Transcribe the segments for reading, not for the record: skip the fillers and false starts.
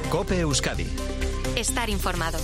COPE Euskadi. Estar informado.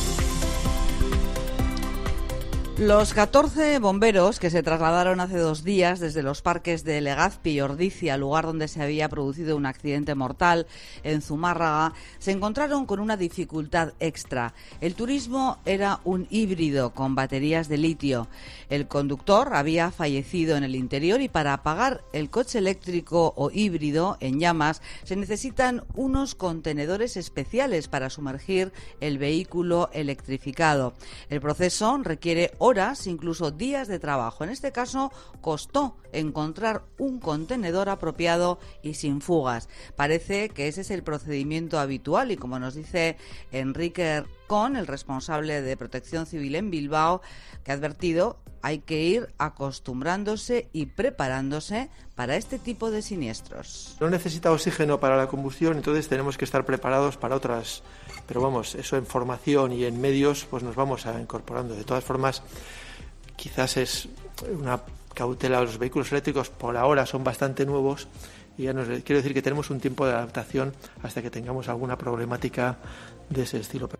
Los 14 bomberos que se trasladaron hace 2 días desde los parques de Legazpi y Ordizia, lugar donde se había producido un accidente mortal en Zumárraga, se encontraron con una dificultad extra. El turismo era un híbrido con baterías de litio. El conductor había fallecido en el interior y para apagar el coche eléctrico o híbrido en llamas se necesitan unos contenedores especiales para sumergir el vehículo electrificado. El proceso requiere horas, incluso días de trabajo. En este caso, costó encontrar un contenedor apropiado y sin fugas. Parece que ese es el procedimiento habitual y, como nos dice Enrique Con, el responsable de Protección Civil en Bilbao, que ha advertido hay que ir acostumbrándose y preparándose para este tipo de siniestros. No necesita oxígeno para la combustión, entonces tenemos que estar preparados para otras. Pero vamos, eso en formación y en medios pues nos vamos a incorporando. De todas formas, quizás es una cautela. Los vehículos eléctricos por ahora son bastante nuevos y ya quiero decir que tenemos un tiempo de adaptación hasta que tengamos alguna problemática de ese estilo.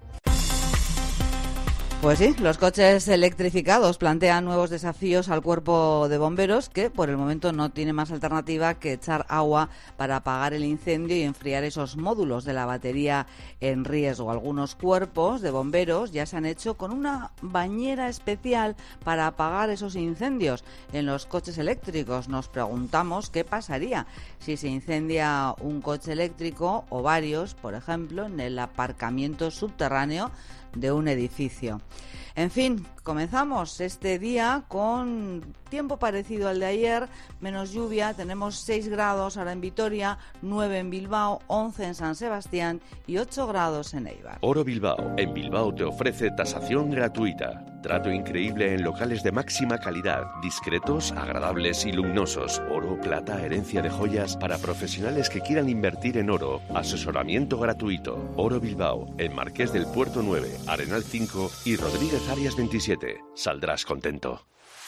Pues sí, los coches electrificados plantean nuevos desafíos al cuerpo de bomberos que por el momento no tiene más alternativa que echar agua para apagar el incendio y enfriar esos módulos de la batería en riesgo. Algunos cuerpos de bomberos ya se han hecho con una bañera especial para apagar esos incendios en los coches eléctricos. Nos preguntamos qué pasaría si se incendia un coche eléctrico o varios, por ejemplo, en el aparcamiento subterráneo de un edificio. En fin, comenzamos este día con tiempo parecido al de ayer, menos lluvia. Tenemos 6 grados ahora en Vitoria, 9 en Bilbao, 11 en San Sebastián y 8 grados en Eibar. Oro Bilbao. En Bilbao te ofrece tasación gratuita. Trato increíble en locales de máxima calidad, discretos, agradables y luminosos. Oro, plata, herencia de joyas para profesionales que quieran invertir en oro. Asesoramiento gratuito. Oro Bilbao, en Marqués del Puerto 9, Arenal 5 y Rodríguez Arias 27. Saldrás contento.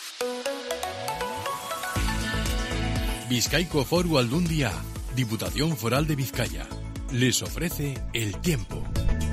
Bizkaiko Foru Aldundia, Diputación Foral de Vizcaya, les ofrece el tiempo.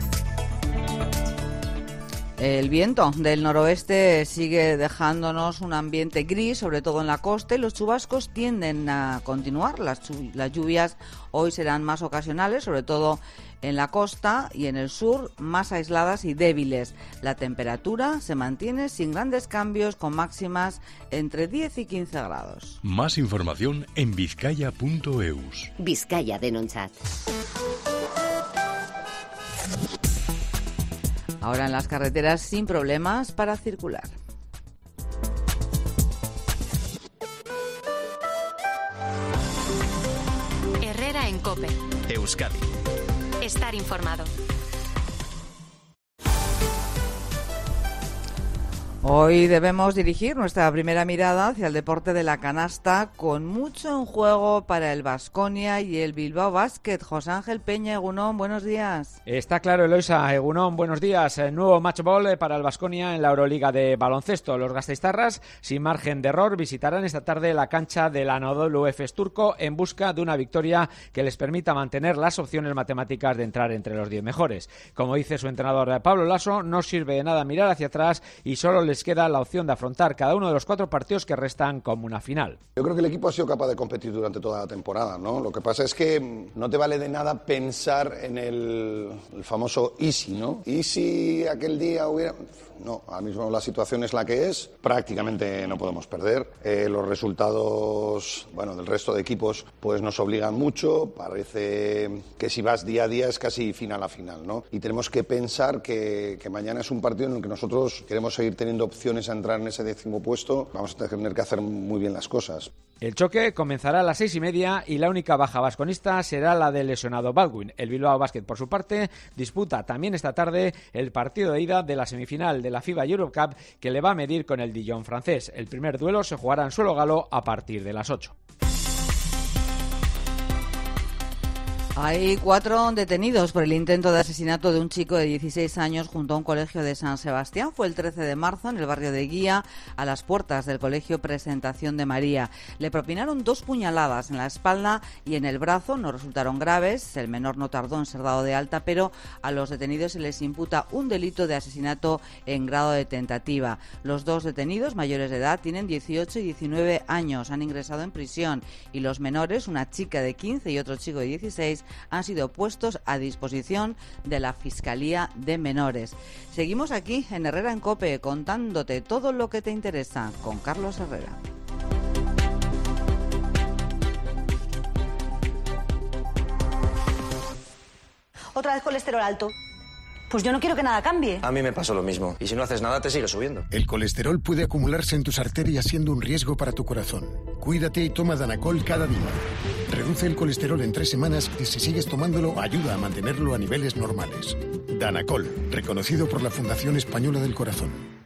El viento del noroeste sigue dejándonos un ambiente gris, sobre todo en la costa, y los chubascos tienden a continuar. Las lluvias hoy serán más ocasionales, sobre todo en la costa y en el sur, más aisladas y débiles. La temperatura se mantiene sin grandes cambios, con máximas entre 10 y 15 grados. Más información en vizcaya.eus. Vizcaya Denontzat. Ahora en las carreteras sin problemas para circular. Herrera en COPE. Euskadi. Estar informado. Hoy debemos dirigir nuestra primera mirada hacia el deporte de la canasta, con mucho en juego para el Baskonia y el Bilbao Basket. José Ángel Peña, Egunon, buenos días. Está claro, Eloisa. Egunon, buenos días. Nuevo match ball para el Baskonia en la Euroliga de baloncesto. Los gasteiztarras, sin margen de error, visitarán esta tarde la cancha del Anadolu Efes turco en busca de una victoria que les permita mantener las opciones matemáticas de entrar entre los 10 mejores. Como dice su entrenador Pablo Laso, no sirve de nada mirar hacia atrás y solo les queda la opción de afrontar cada uno de los 4 partidos que restan como una final. Yo creo que el equipo ha sido capaz de competir durante toda la temporada, ¿no? Lo que pasa es que no te vale de nada pensar en el famoso easy, ¿no? Y si aquel día hubiera... No, ahora mismo la situación es la que es, prácticamente no podemos perder. Los resultados, del resto de equipos pues nos obligan mucho, parece que si vas día a día es casi final a final, ¿no? Y tenemos que pensar que mañana es un partido en el que nosotros queremos seguir teniendo opciones a entrar en ese 10º puesto, vamos a tener que hacer muy bien las cosas. El choque comenzará a las 6:30 y la única baja vasconista será la del lesionado Baldwin. El Bilbao Basket, por su parte, disputa también esta tarde el partido de ida de la semifinal de la FIBA Europe Cup, que le va a medir con el Dijon francés. El primer duelo se jugará en suelo galo a partir de las 8. Hay 4 detenidos por el intento de asesinato de un chico de 16 años junto a un colegio de San Sebastián. Fue el 13 de marzo en el barrio de Guía, a las puertas del colegio Presentación de María. Le propinaron 2 puñaladas en la espalda y en el brazo. No resultaron graves. El menor no tardó en ser dado de alta, pero a los detenidos se les imputa un delito de asesinato en grado de tentativa. Los 2 detenidos, mayores de edad, tienen 18 y 19 años. Han ingresado en prisión y los menores, una chica de 15 y otro chico de 16, han sido puestos a disposición de la Fiscalía de Menores. Seguimos aquí en Herrera en COPE contándote todo lo que te interesa con Carlos Herrera. Otra vez colesterol alto. Pues yo no quiero que nada cambie. A mí me pasó lo mismo. Y si no haces nada, te sigue subiendo. El colesterol puede acumularse en tus arterias siendo un riesgo para tu corazón. Cuídate y toma Danacol cada día. Reduce el colesterol en 3 semanas y si sigues tomándolo, ayuda a mantenerlo a niveles normales. Danacol, reconocido por la Fundación Española del Corazón.